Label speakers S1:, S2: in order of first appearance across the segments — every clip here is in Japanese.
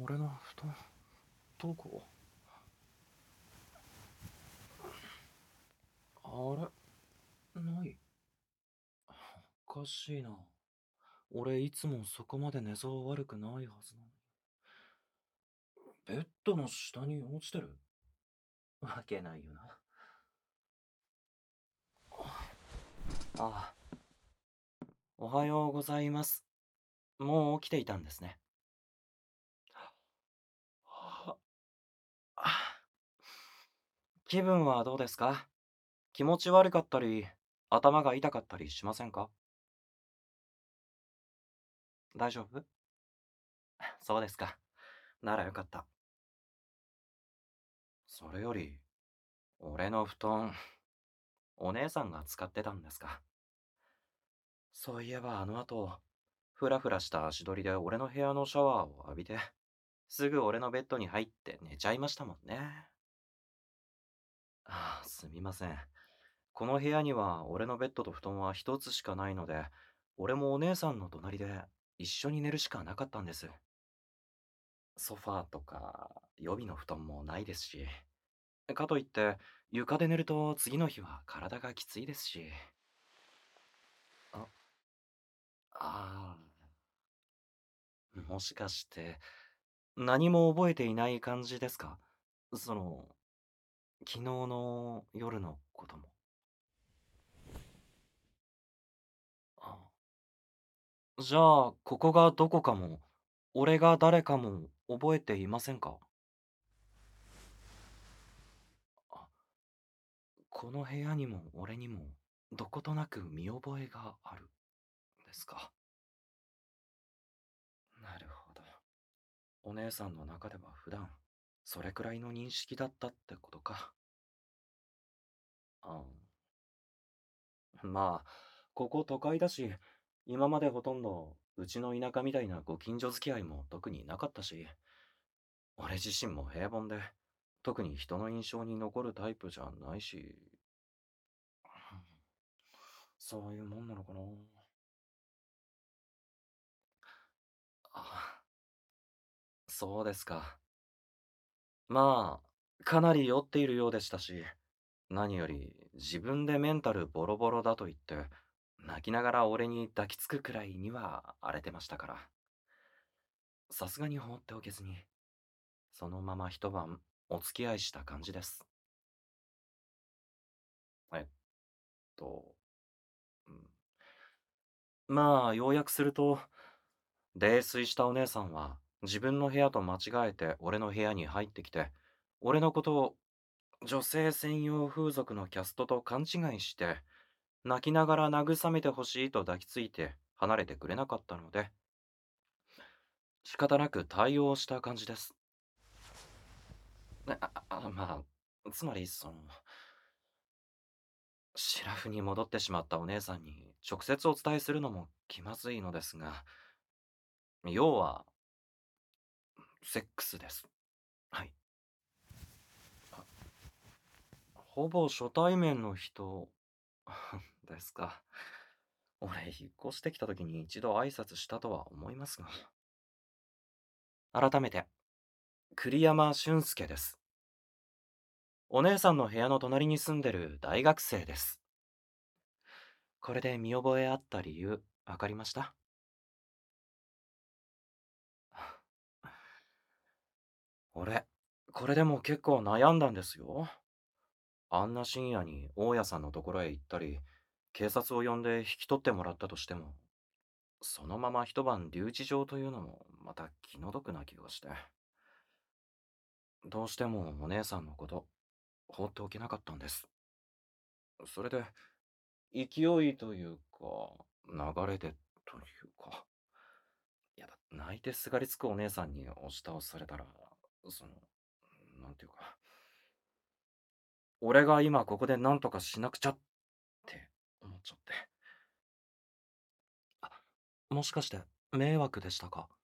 S1: 俺の布団、どこ？あれない。おかしいな。俺いつもそこまで寝相悪くないはずなのに。ベッドの下に落ちてるわけないよな。ああ、おはようございます。もう起きていたんですね。はあ、気分はどうですか？気持ち悪かったり、頭が痛かったりしませんか？大丈夫？そうですか。ならよかった。それより、俺の布団、お姉さんが使ってたんですか？そういえばあの後、ふらふらした足取りで俺の部屋のシャワーを浴びて、すぐ俺のベッドに入って寝ちゃいましたもんね。ああ、すみません。この部屋には俺のベッドと布団は一つしかないので、俺もお姉さんの隣で一緒に寝るしかなかったんです。ソファーとか予備の布団もないですし。かといって、床で寝ると次の日は体がきついですし。あ、あもしかして、何も覚えていない感じですか？その、昨日の夜のことも。あ、じゃあ、ここがどこかも、俺が誰かも覚えていませんか？あ、この部屋にも俺にも、どことなく見覚えがある。ですか。なるほど。お姉さんの中では普段、それくらいの認識だったってことか。あ、まあ、ここ都会だし、今までほとんど、うちの田舎みたいなご近所付き合いも特になかったし、俺自身も平凡で、特に人の印象に残るタイプじゃないし、そういうもんなのかな。あ、そうですか。まあ、かなり酔っているようでしたし、何より自分でメンタルボロボロだと言って、泣きながら俺に抱きつくくらいには荒れてましたから、さすがに放っておけずに、そのまま一晩お付き合いした感じです。えっと、うん、まあ、要約すると、泥酔したお姉さんは自分の部屋と間違えて俺の部屋に入ってきて、俺のことを女性専用風俗のキャストと勘違いして、泣きながら慰めてほしいと抱きついて離れてくれなかったので、仕方なく対応した感じです。まあ、つまりシラフに戻ってしまったお姉さんに直接お伝えするのも気まずいのですが、要は、セックスです。はい。あ、ほぼ初対面の人ですか。俺、引っ越してきた時に一度挨拶したとは思いますが。改めて、栗山俊介です。お姉さんの部屋の隣に住んでる大学生です。これで見覚えあった理由、わかりました？俺、これでも結構悩んだんですよ。あんな深夜に大家さんのところへ行ったり、警察を呼んで引き取ってもらったとしても、そのまま一晩留置場というのもまた気の毒な気がして、どうしてもお姉さんのこと放っておけなかったんです。それで、勢いというか、流れでというか、いやだ、泣いてすがりつくお姉さんに押し倒されたら、その、なんていうか、俺が今ここで何とかしなくちゃって思っちゃって。あ、もしかして迷惑でしたか？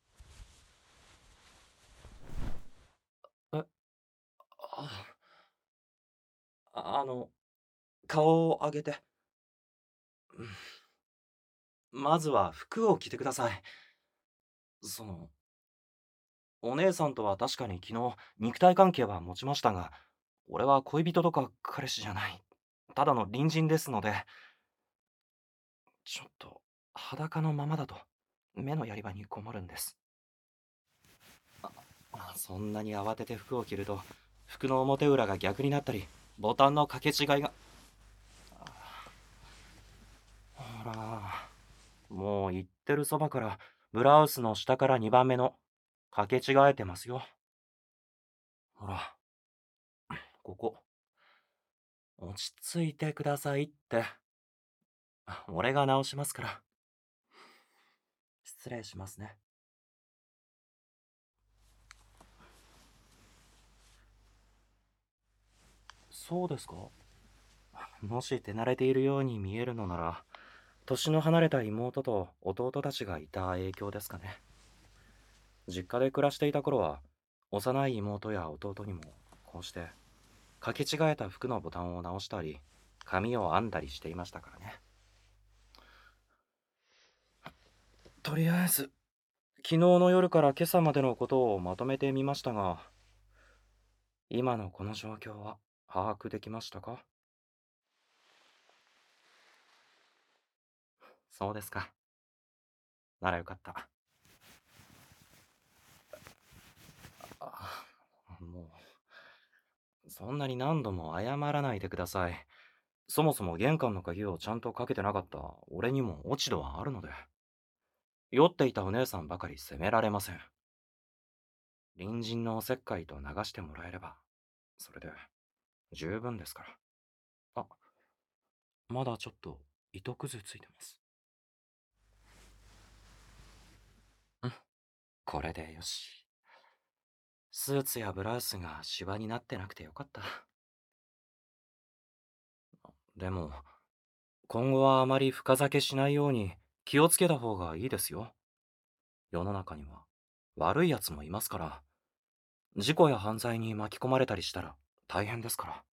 S1: え、あ、あの、顔を上げて。うん、まずは服を着てください。その、 お姉さんとは確かに昨日肉体関係は持ちましたが、俺は恋人とか彼氏じゃない。ただの隣人ですので、ちょっと裸のままだと目のやり場に困るんです。そんなに慌てて服を着ると、服の表裏が逆になったり、ボタンの掛け違いが。ほら、もう言ってるそばから、ブラウスの下から2番目の、掛け違えてますよ。ほら、ここ。落ち着いてくださいって。俺が直しますから。失礼しますね。そうですか？もし手慣れているように見えるのなら、年の離れた妹と弟たちがいた影響ですかね。実家で暮らしていた頃は、幼い妹や弟にも、こうして、掛け違えた服のボタンを直したり、髪を編んだりしていましたからね。とりあえず、昨日の夜から今朝までのことをまとめてみましたが、今のこの状況は把握できましたか？そうですか。ならよかった。あもそんなに何度も謝らないでください。そもそも玄関の鍵をちゃんとかけてなかった俺にも落ち度はあるので。酔っていたお姉さんばかり責められません。隣人のおせっかいと流してもらえれば、それで十分ですから。あ、まだちょっと糸くずついてます。うん、これでよし。スーツやブラウスがシワになってなくてよかった。でも、今後はあまり深酒しないように気をつけた方がいいですよ。世の中には悪い奴もいますから、事故や犯罪に巻き込まれたりしたら大変ですから。